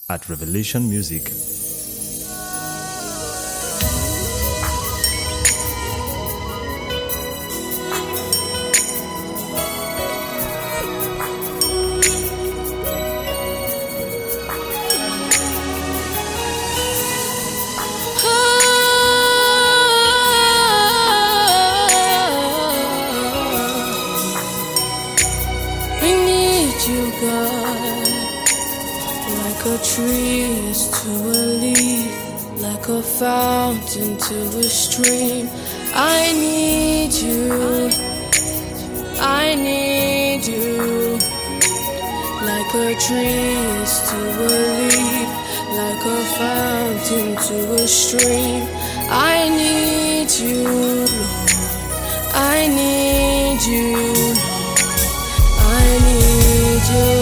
at Revelation Music. You, God, like a tree is to a leaf, like a fountain to a stream. I need you, I need you, like a tree is to a leaf, like a fountain to a stream. I need you, Lord, I need you, Lord, I need you.